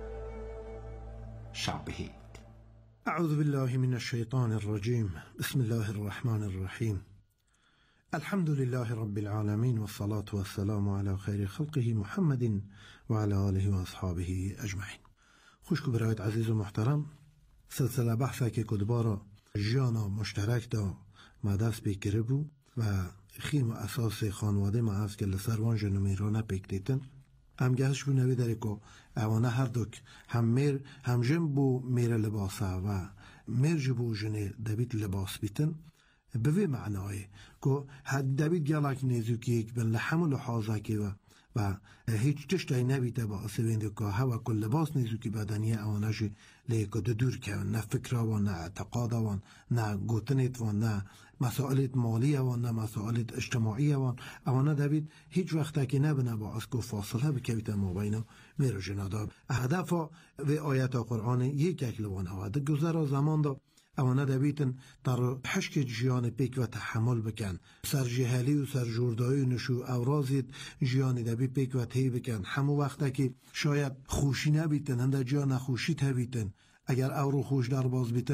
شعبه اعوذ بالله من الشیطان الرجیم بسم الله الرحمن الرحیم الحمد لله رب العالمين والصلاة والسلام على خير خلقه محمد وعلى آله وأصحابه أجمعين. خوشکو برایت عزیز و محترم سلسله بحثه که کدبارا جانا مشترک دا ما دست بکره بو و خیم و اساس خانواده ما هست که لسروان جنومیرانه پیک دیتن هم گهش بو نوی داره که اوانه هر دوک هم میر هم جن بو میر لباسه و میر جبو جنه دبیت لباس بیتن به وی معنای که حد دبید گلک نیزوکی یک بن لحم و لحاظه که و و هیچ تشتای نبیده با اسوینده که هوا کل لباس نیزوکی بدنیه اوانشی لیکو دور که نه فکر و نه اعتقاد و نه گوتنیت و نه مسائلت مالی و نه مسائلت اجتماعی و اوانه دبید هیچ وقتا که نبنه با از که فاصله بکویت مابین میرو جنادا هدف و آیت قرآن یک یک لوان هواده گذر زمان دا اوانه دبیتن در حشک جیان پیک و تحمل بکن سرجهلی و سرجوردایی نشو اورازید جیان دبی پیک و تی بکن همو وقتا که شاید خوشی نبیتن هنده جا نخوشی تبیتن اگر او رو خوش در باز بیتن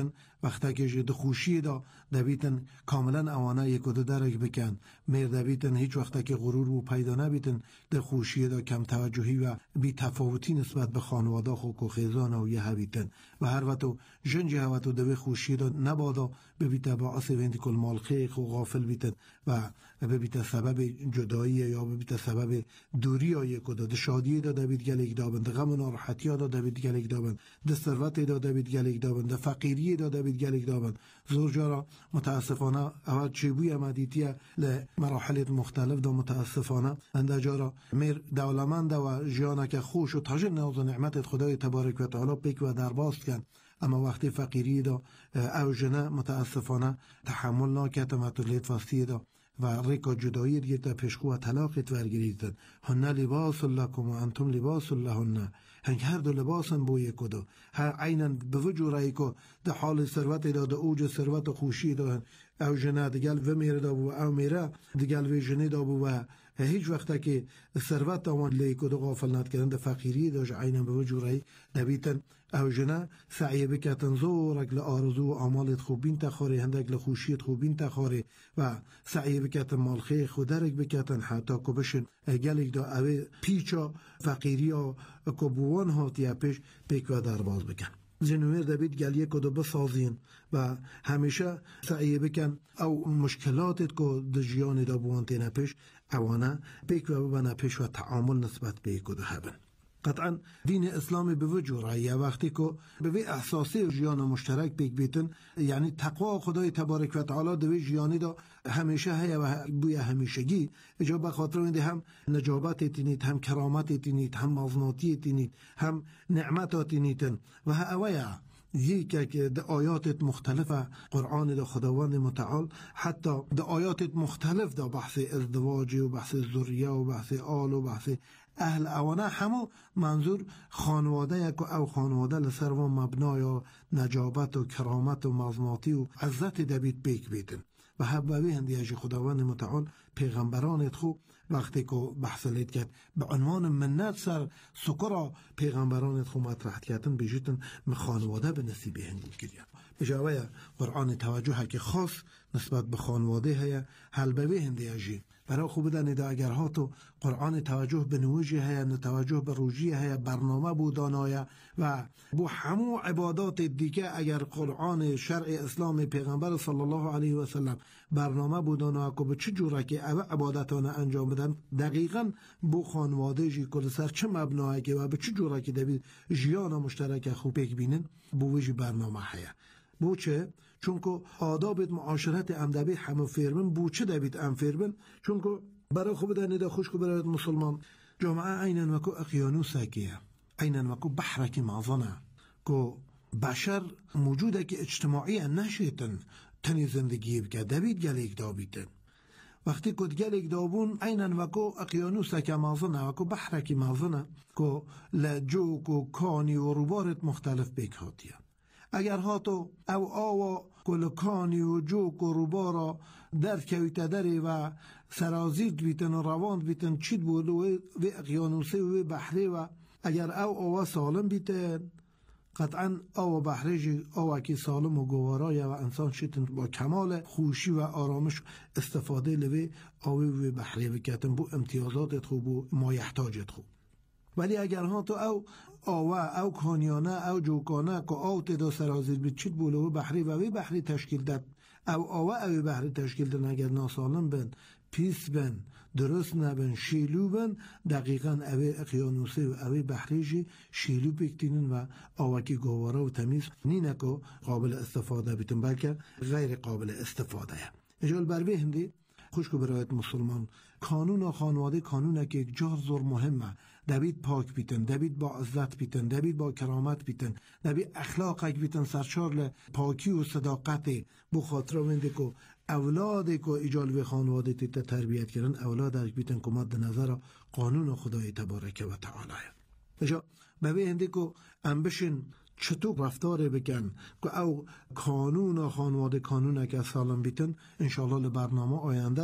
وقتی که جد خوشی دا دبیتن کاملا اوانه یک و دو درک بکن میر دبیتن هیچ وقتی که غرور و پیدا نبیتن در خوشی دا کم توجهی و بی تفاوتی نسبت به خانواده خو و خیزان و یه هبیتن و هر وقت جنج هوتو دوی خوشی دا نبادا ببیت باعث وینتی کل مالخیخ و غافل بیتن و ببیت سبب جدایی یا ببیت سبب دوری های کدا د شادی دا دبیت گلیک دابن د غم و ناراحتی دا دبیت گلیک دابن د ثروت دا دبیت گلیک دابن د فقیری دا دبیت گلیک دابن زور جارا متاسفانه اول چیبوی امدیتیه لمراحل مختلف دا متاسفانه اند جارا میر دولمند و جیانه که خوش و تاج ناز و نعمت خدای تبارک و تعالی پیک و درباست کن اما وقتی فقیری دا او جنه متاسفانه تحمل ناکت مطلیت فاستی دا و ریکا جدایی دیگه تا پشکو و طلاقت ورگریدن هنه لباس لکم و انتم لباس لهنه هنگ هر دو لباسن بوی کدو هر عینن به وجود رایی که ده حال ثروت دا ده اوج ثروت خوشی دا او جنه دیگل و میره دا بو او میره دیگل و جنه دا بو و هیچ وقتا که ثروت دا وان لی کدو غافل ند کردن ده فقیری دا عینن به وجود رایی دبیتن او جنه سعی بکتن زورک لآرزو و آمالت خوبین تخاره هندک لخوشیت خوبین تخاره و سعی بکتن مالخی خودرک بکتن حتی که بشن گلک دا اوه پیچا فقیری ها که بوان هاتی پیش پیک و درباز بکن زنویر دبید گلیه کدو بسازین و همیشه سعی بکن او مشکلاتت که دا جیان دا بوان تینه پیش اوانه پیک و ببنه پیش و تعامل نسبت به کدو هبن قطعا دین اسلامی به وجود رایی وقتی که به احساسی جیان مشترک بیک بیتن یعنی تقوا خدای تبارک و تعالی دوی جیانی دا همیشه هیا و بوی همیشگی اجا بخاطر اینده هم نجابت تینید هم کرامت تینید هم مظناتی تینید هم نعمت تینیدن و ها اویا یکی که ده آیات مختلفه قرآن ده خداوند متعال حتی ده آیات مختلف ده بحث ازدواج و بحث ذریه و بحث آل و بحث اهل اوانه همو منظور خانواده یک او خانواده لسر و مبنای نجابت و کرامت و مظناتی و عزت دبیت بیک بیتن و حبوی هندیه خداوند متعال پیغمبرانت خو وقتی که بحث لید کرد به عنوان منت سر سکرا پیغمبرانت خو مطرح کردن بیجیتن خانواده به نصیبه هنگو کرید بجاوه قرآن توجه که خاص نسبت به خانواده هیا حلبوی هندیه جی برای خوب دنید اگر ها تو قرآن توجه به نوجه هیا نتوجه به روجیه هیا برنامه بودانایه و بو همو عبادات دیگه اگر قرآن شرع اسلام پیغمبر صلی الله علیه و سلم برنامه بودانایه که به چه جوره که او عبادتانه انجام بدن دقیقا بو خانواده جی کل سر چه مبنایه که و به چه جوره که دوید جیان مشترک خوب بیک بینن بو ویجی برنامه هیا بو چه؟ چون که آدابت معاشرت امدبی همه فرمن بو چه دوید ام فرمن چون که برای خوب دنیده خوش که برای مسلمان جامعه اینن وکو اقیانوسه که اینن وکو بحرک معظنه که بشر موجوده که اجتماعی نشیتن تنی زندگی بکه دوید گلیک دابیتن وقتی که گلیک دابون اینن وکو اقیانوسه که معظنه وکو بحرک معظنه که لجوک و کانی و روبارت مختلف بکهاتیه اگر ها تو او آوا کلکانی و جوک و روبارا در کویت داری و سرازید بیتن و رواند بیتن چید بولو و اقیانوسی و بحری و اگر او آوا سالم بیتن قطعا او بحری او که سالم و گوارای و انسان شیتن با کمال خوشی و آرامش استفاده لوی آوی و بحری بکتن بو امتیازات خوب و مایحتاجت خوب ولی اگر ها تو او آوه او کانیانه او جوکانه که او تدا سرازیر بید چید بولو بحری و وی بحری تشکیل داد او آوه اوی بحری تشکیل داد اگر ناسالم بن پیس بن درست نبن شیلو بن دقیقا اوی اقیانوسی و اوی بحری جی شیلو بکتینن و آوکی گواره و تمیز نینه که قابل استفاده بیتن بلکه غیر قابل استفاده اجال بروی هندی خوشکو برایت مسلمان قانون و خانواده قانونه که یک جار زور مهمه دبید پاک بیتن دبید با عزت بیتن دبید با کرامت بیتن دبید اخلاق بیتن سرچار پاکی و صداقت بو خاطر ونده که اولاد که ایجال به خانواده تیتا تربیت کردن اولاد اک بیتن که مد نظر قانون خدای تبارک و تعالی اجا به هنده که انبشن چطور رفتار بکن که او قانون و خانواده قانون که سالم بیتن انشاءالله لبرنامه آینده دا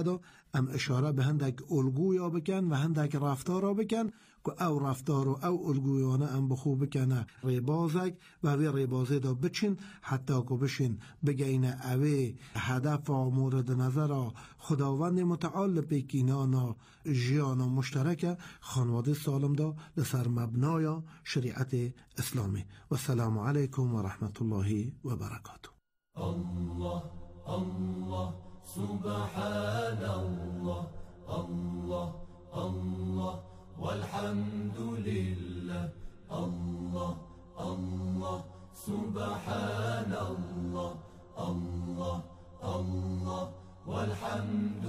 ام اشاره به هندک الگویا بکن و هندک رفتار را بکن که او رفتار و او الگویانه ام بخو بکنه ریبازک و وی ریبازه دا بچین حتی که بشین بگین اوی هدف و مورد نظر خداوند متعال پیکینانا جیانا مشترک خانواده سالم دا لسر مبنای شریعت اسلامی. و السلام علیکم و رحمت الله و برکاته. الله الله سبحان الله الله الله والحمد لله الله الله سبحان الله الله الله والحمد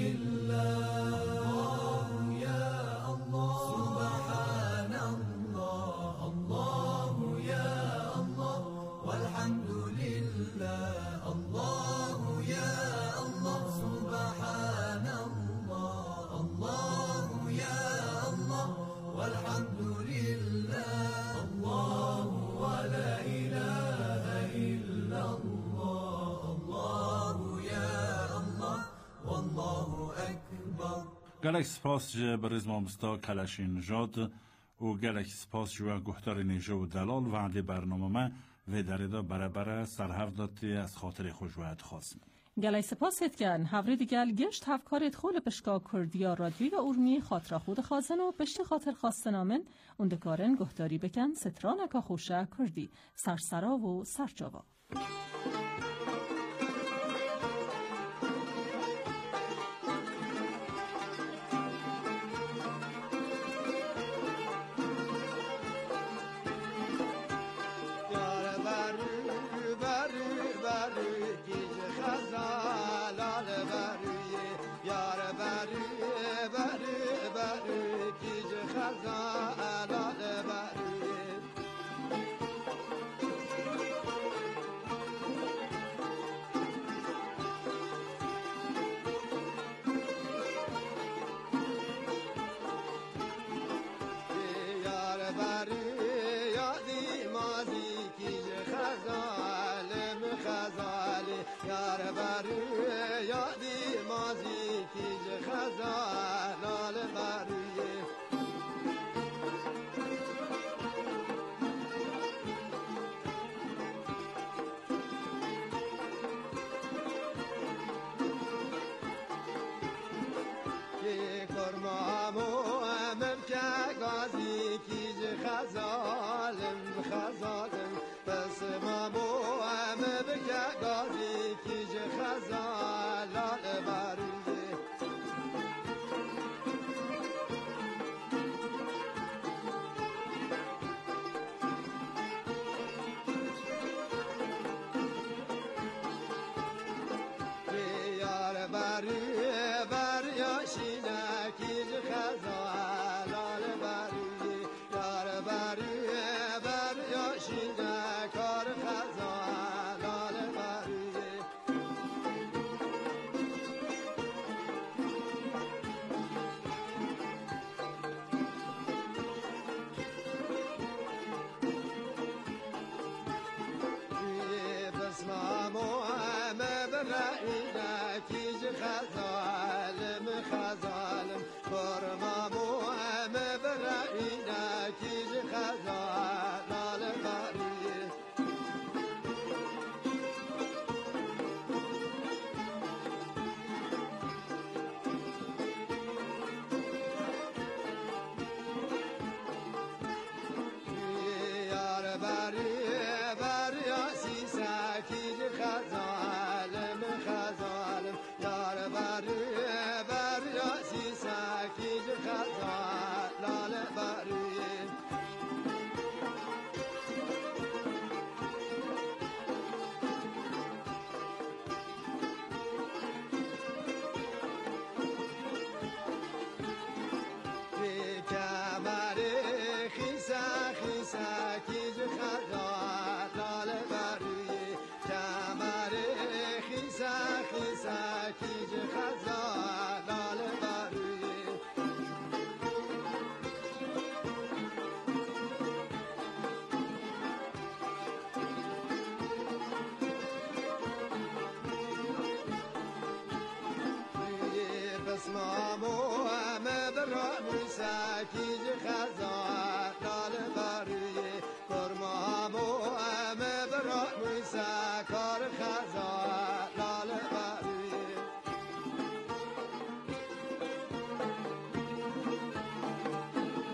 لله يا الله سبحان الله الله يا الله والحمد لله الله يا الله سبحان الله الله يا الله والحمد لله الله ولا إله إلا الله الله يا الله والله أكبر. گلک سپاس جه برز مامستا کلشین جاد و گلک سپاس جوه گهتار نیجه و دلال وعده برنامه ما و درده برابر سرهفداتی از خاطر خوشوهد خواستم. گلای سپاست کن هفره دیگل گشت هفکارت خول پشکا کردیا رادیوی و ارمی خاطر خود خازن و پشت خاطر خواستنامن اندکارن گهتاری بکن سترانکا خوشه کردی سرسرا و سرجاوا. خزالم خزال